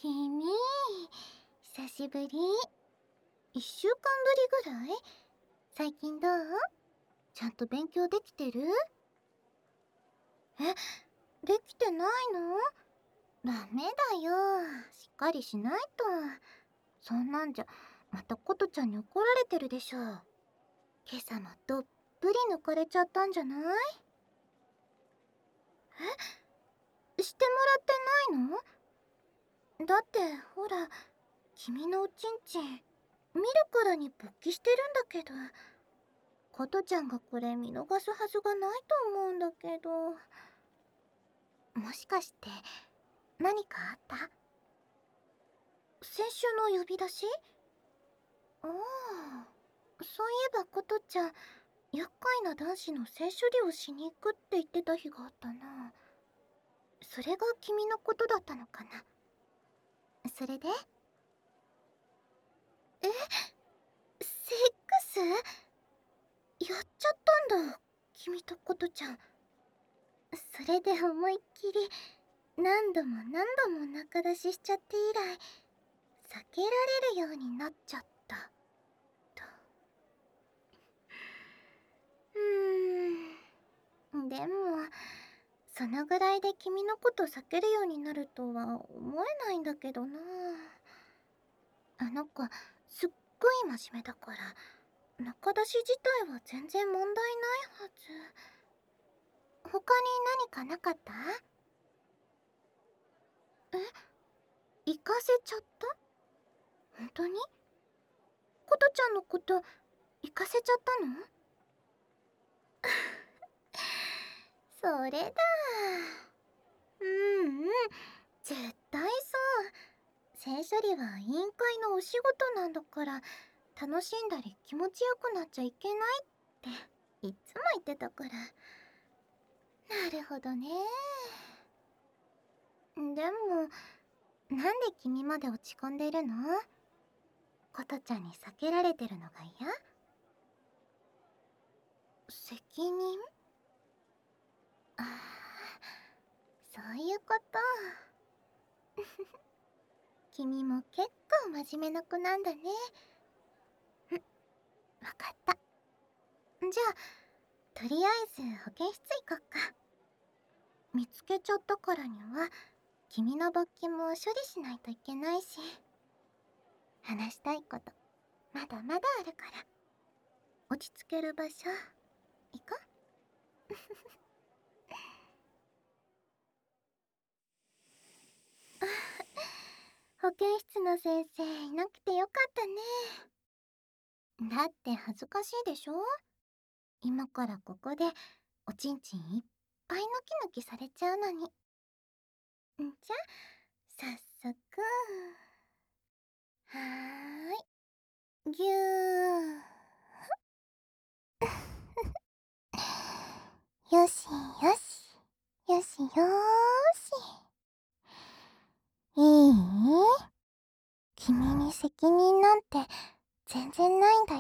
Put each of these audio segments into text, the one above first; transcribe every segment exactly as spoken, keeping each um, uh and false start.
君、久しぶり。一週間ぶりぐらい？最近どう？ちゃんと勉強できてる？え、できてないの？ダメだよ。しっかりしないと。そんなんじゃ、またことちゃんに怒られてるでしょ。今朝もどっぷり抜かれちゃったんじゃない？え、してもらってないの？だって、ほら、君のおちんちん、見るからに勃起してるんだけど。ことちゃんがこれ見逃すはずがないと思うんだけど。もしかして何かあった？先週の呼び出し？ああ、そういえばことちゃん、厄介な男子の性処理をしに行くって言ってた日があったな。それが君のことだったのかな。それで？え、セックス？やっちゃったんだ、君とことちゃん。それで思いっきり何度も何度も仲出ししちゃって以来、避けられるようになっちゃったと。うーん、でもそのぐらいで君のこと避けるようになるとは思えないんだけどな。あの子すっごい真面目だから、仲出し自体は全然問題ないはず。他に何かなかった？え、行かせちゃった？本当に？ことちゃんのこと行かせちゃったの？それだ。うんうん、絶対そう。性処理は委員会のお仕事なんだから、楽しんだり気持ちよくなっちゃいけないっていっつも言ってたから。なるほどね。でもなんで君まで落ち込んでるの？ことちゃんに避けられてるのが嫌？責任？ああ、そういうこと。君も結構真面目な子なんだね。うん、わかった。じゃあとりあえず保健室行こっか。見つけちゃったからには君の勃起も処理しないといけないし、話したいことまだまだあるから、落ち着ける場所行こう。保健室の先生いなくてよかったね。だって恥ずかしいでしょ？今からここでおちんちんいっぱいノキノキされちゃうのに。んじゃ早速。はーい、ぎゅー。よしよしよしよーし。いい？君に責任なんて全然ないんだよ。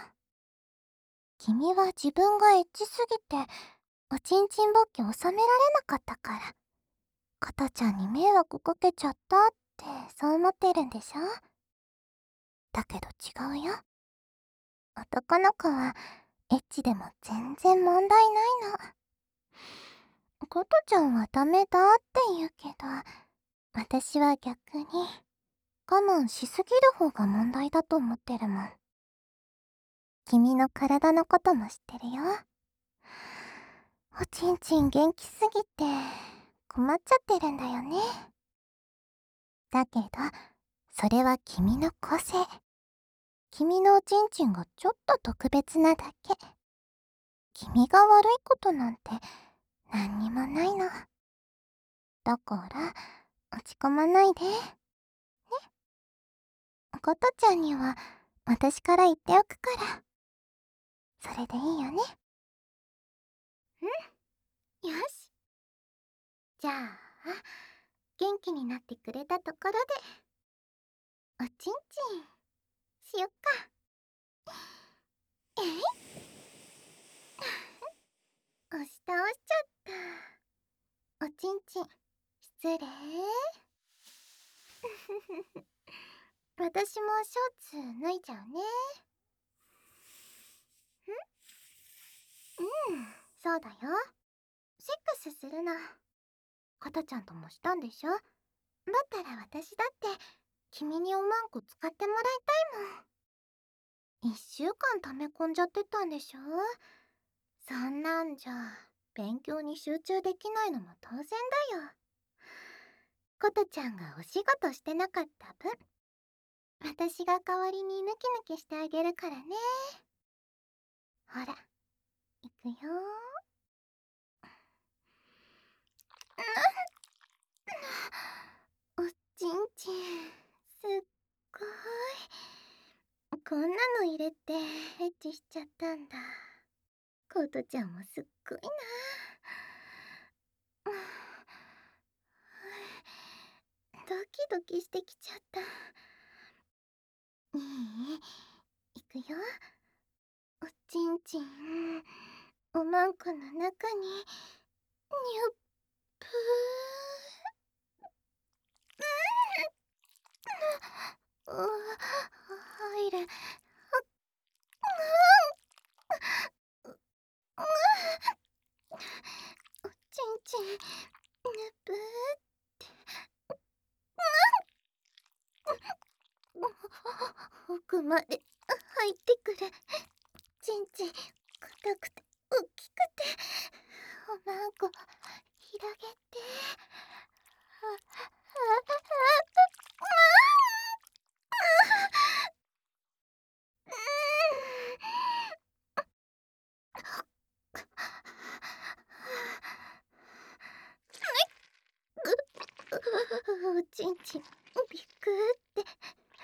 君は自分がエッチすぎておちんちん勃起収められなかったから、かたちゃんに迷惑かけちゃったってそう思ってるんでしょ？だけど違うよ。男の子はエッチでも全然問題ないの。ことちゃんはダメだって言うけど、私は逆に我慢しすぎる方が問題だと思ってるもん。君の体のことも知ってるよ。おちんちん元気すぎて困っちゃってるんだよね。だけどそれは君の個性。君のおちんちんがちょっと特別なだけ。君が悪いことなんて何にもないの。だから落ち込まないでね。ことちゃんには私から言っておくから、それでいいよね。うん、よし。じゃあ元気になってくれたところでおちんちんしよっか。えい押し倒しちゃった。おちんちん失礼。 私もショーツ脱いじゃうね。んうん、そうだよ。セックスするの。かたちゃんともしたんでしょ。だったら私だって君におまんこ使ってもらいたいもん。一週間溜め込んじゃってたんでしょ。そんなんじゃ勉強に集中できないのも当然だよ。ことちゃんがお仕事してなかった分、私が代わりにヌキヌキしてあげるからね。ほら、いくよー。おちんちん、すっごい。こんなの入れてエッチしちゃったんだ。ことちゃんもすっごいな。ドキドキしてきちゃった。いい？いくよ。おちんちん、おまんこの中に、にゅっぷー。うう入る。おちんちん、ぬぷーって。奥まで入ってくる。ちんちん、硬くて大きくて、おまんこ広げて。おちんちん、びっくって。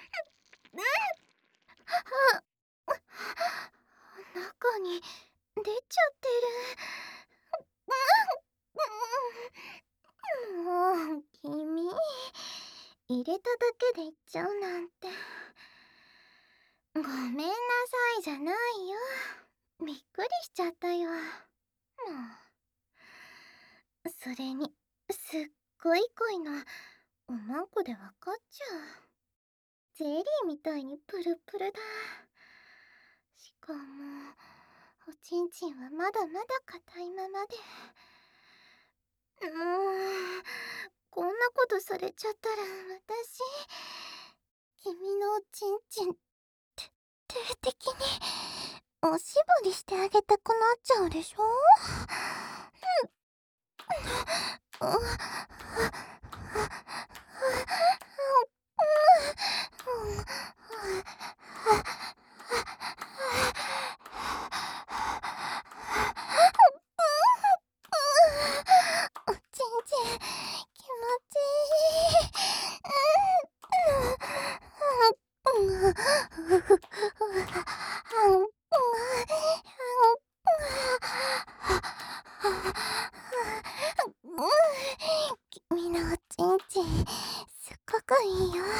中に出ちゃってる。もう君、入れただけでいっちゃうなんて。ごめんなさいじゃないよ。びっくりしちゃったよ。もうそれにすっごい濃いのおまんこでわかっちゃう。ゼリーみたいにプルプルだ。しかもおちんちんはまだまだ硬いままで。もうこんなことされちゃったら私、君のおちんちんて定的におしぼりしてあげたくなっちゃうでしょ。うん、うん、おちんちん気持ちいい。君のおちんちんすっごくいいよ。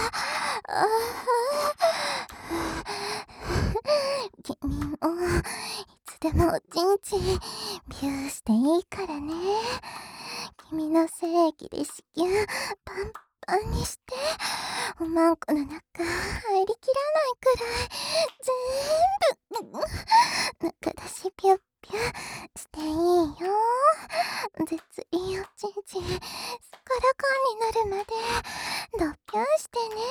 君もいつでもおちんちんビューしていいからね。君の精液で子宮パンパンにして、おまんこの中入りきらないくらい全部中出しピュッピュしていいよ。絶いおちんちんすっからかんになるまでドッピュンしてね。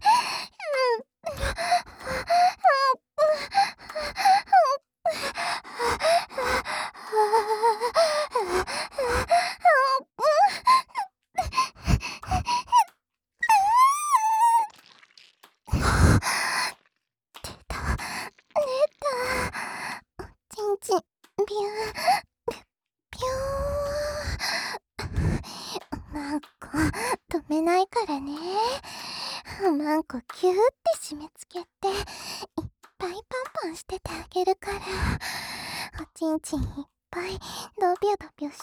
出た出た。おちんちんビューピュー。おまんこ止めないからね。おまんこキューって締め付けていっぱいパンパンしててあげるから。おちんちんいっぱいドビュドビュして。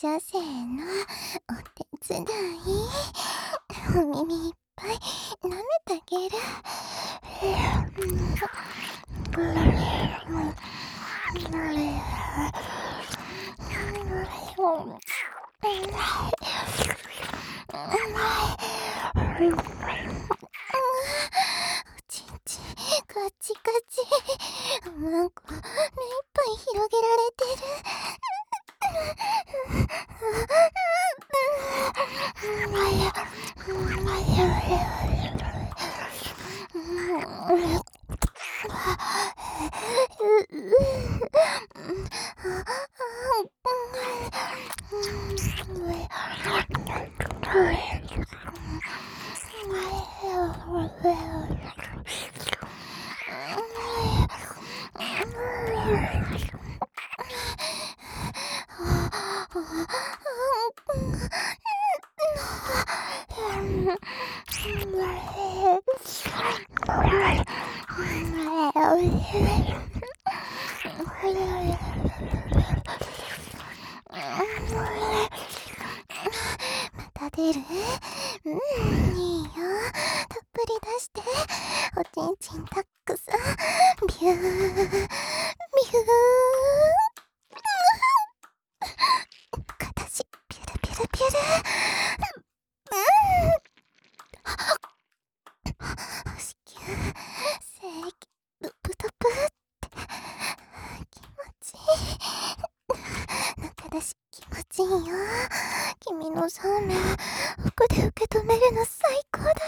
しゃせーの、お手伝い。お耳いっぱい舐めてあげる。おちんちんカチカチ。なんか目いっぱい広げられてる。また出る？うん、いいよ。たっぷり出して。おちんちんたっくさん。ビュー、ビュー。片足、ピュルピュルピュル。うん。子宮、精液、ドプドプって。気持ちいい。中出し気持ちいいよ。君のそうめん、奥で受け止めるの最高だよ。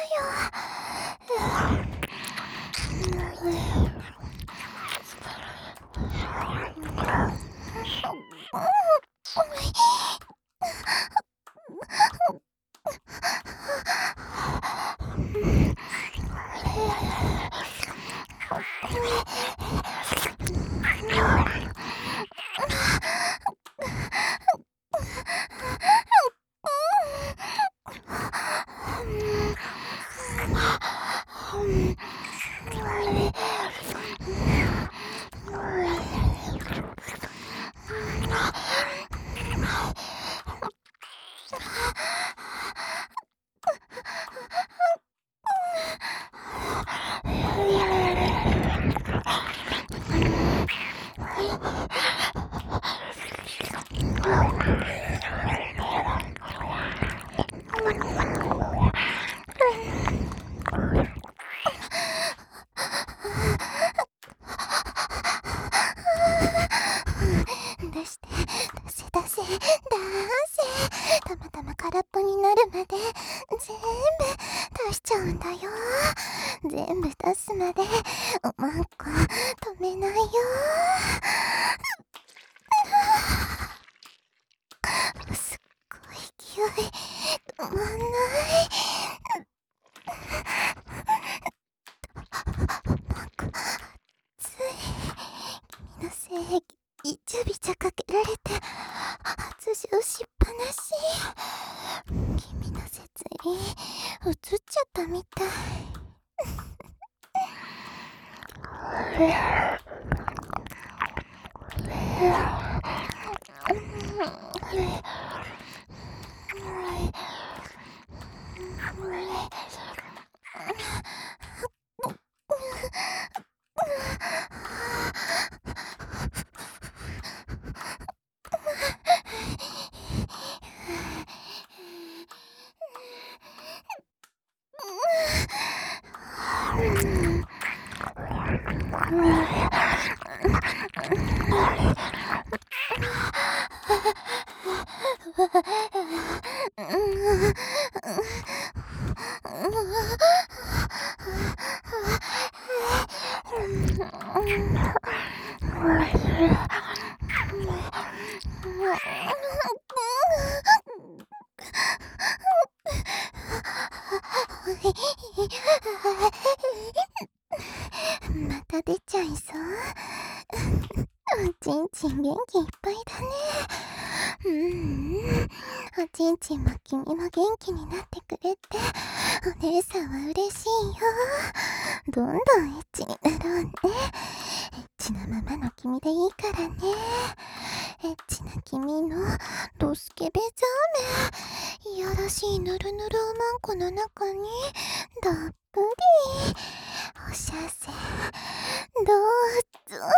出して、出せ出せ、出せ。たまたま空っぽになるまで、全部出しちゃうんだよ。全部出すまで、おまんこ止めないよ。すっごい勢い、止まんない。なんか、熱い。君の精液、びちゃびちゃかけられて、発情しっぱなし。君の摂理、映っちゃったみたい。また出ちゃいそう。おちんちん元気いっぱいだね。うんうん、おちんちんも君も元気になってくれて、お姉さんは嬉しいよ。どんどんエッチになろうね。エッチなままの君でいいからね。エッチな君のドスケベザーメン、いやらしいぬるぬるおまんこの中にどっぷりおしゃせどうぞ。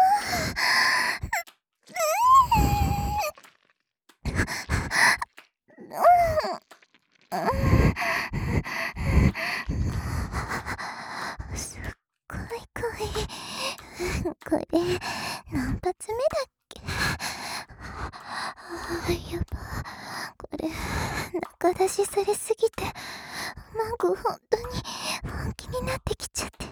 すっごい濃い。これ何発目だっけ。あーやば、これ中出しされすぎてマンゴーほんとに本気になってきちゃってる。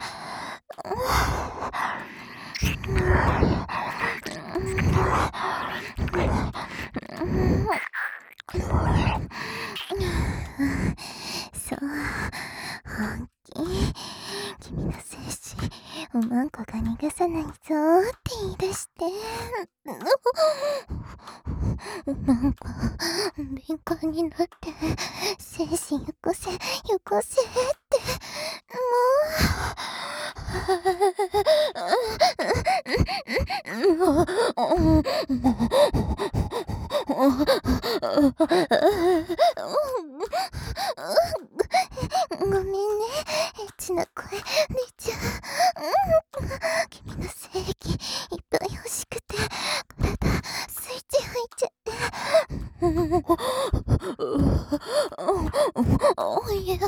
そう、本気。君の精子おまんこが逃がさないぞーって言い出して、おまんこ敏感になって精子よこせよこせってもうごめんね、エッチな声出ちゃう。君の精液いっぱい欲しくて体スイッチ入っちゃって。おいや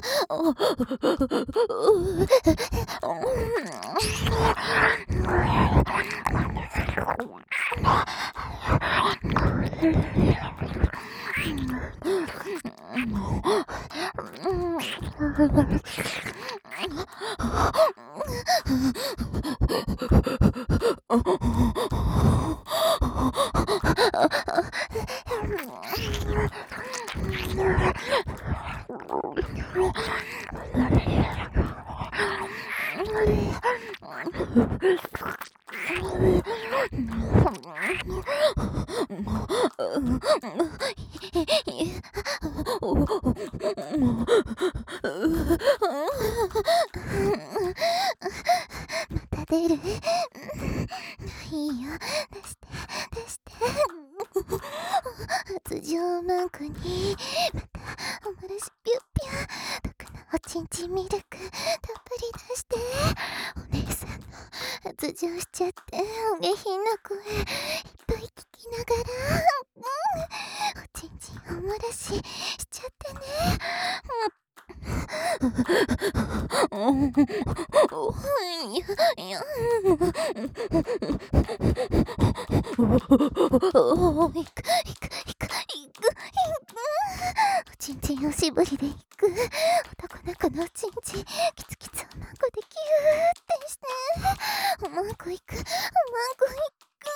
また出る。いいよ、出して出して。発情マンコにまたおもらしピュッピュッ、毒のおちんちんミルクたっぷり出して。お姉さんの発情しちゃってお下品な声いっぱい聞きながら、うん、おちんちんおもらししちゃってね。いやいやおー、いくいくいくいくいく。おちんちんおしぼりでいく。男の子のおちんちんキツキツおまんこでキューってして、おまんこいくおまんこいく。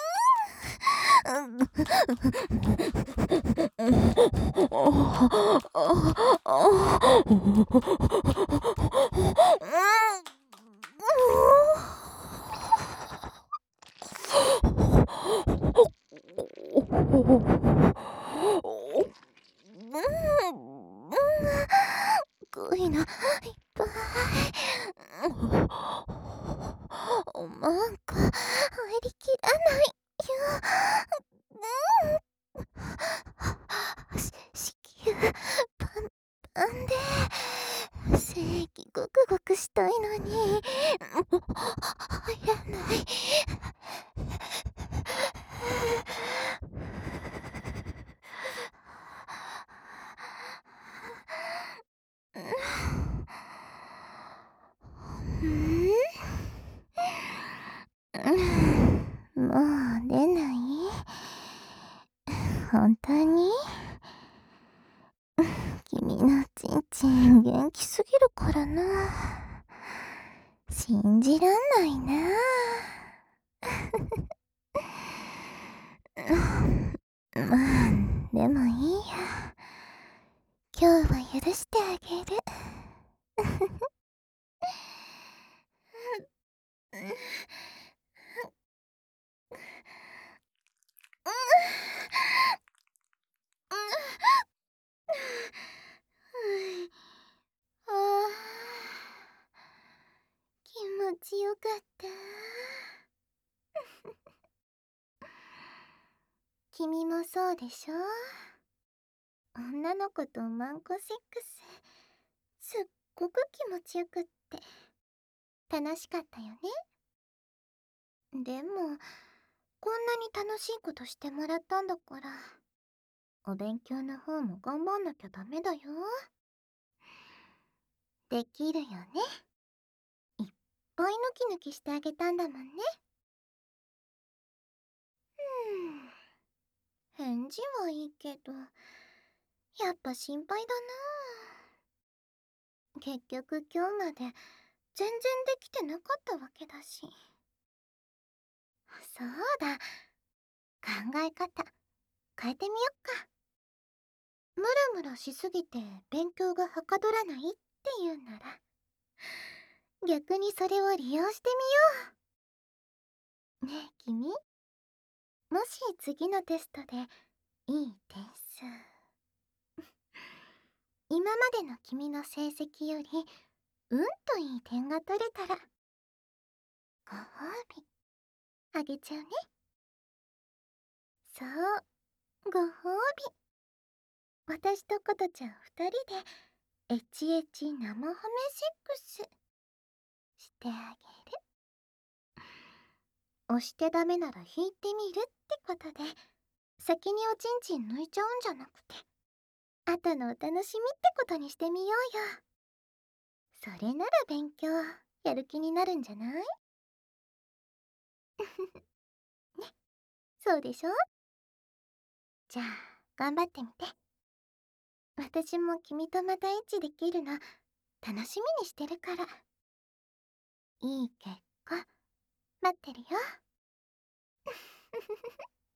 恋のいっぱいおまんこ入りきらないよ。し子宮パンパンで精液ごくごくしたいのにもう入らない。もう出ない？本当に？君のちんちん元気すぎるからな。信じらんないな。まあでもいいや。今日は許してあげる。 持ちよかった。君もそうでしょ？女の子とマンコセックス、すっごく気持ちよくって楽しかったよね。でもこんなに楽しいことしてもらったんだから、お勉強の方も頑張んなきゃダメだよ。できるよね。いっぱいヌキヌキしてあげたんだもんね。うん、返事はいいけど、やっぱ心配だな。結局今日まで全然できてなかったわけだし。そうだ、考え方変えてみよっか。ムラムラしすぎて勉強がはかどらないっていうなら、逆にそれを利用してみよう。ねえ君、もし次のテストでいい点数、今までの君の成績よりうんといい点が取れたら、ご褒美あげちゃうね。そう、ご褒美。私とことちゃんふたりでエチエチ生褒めセックスしてあげる。押してダメなら引いてみるってことで、先におちんちん抜いちゃうんじゃなくて、後のお楽しみってことにしてみようよ。それなら勉強やる気になるんじゃない？ね、そうでしょ？じゃあ頑張ってみて。私も君とまたエッチできるの楽しみにしてるから。いい結果待ってるよ。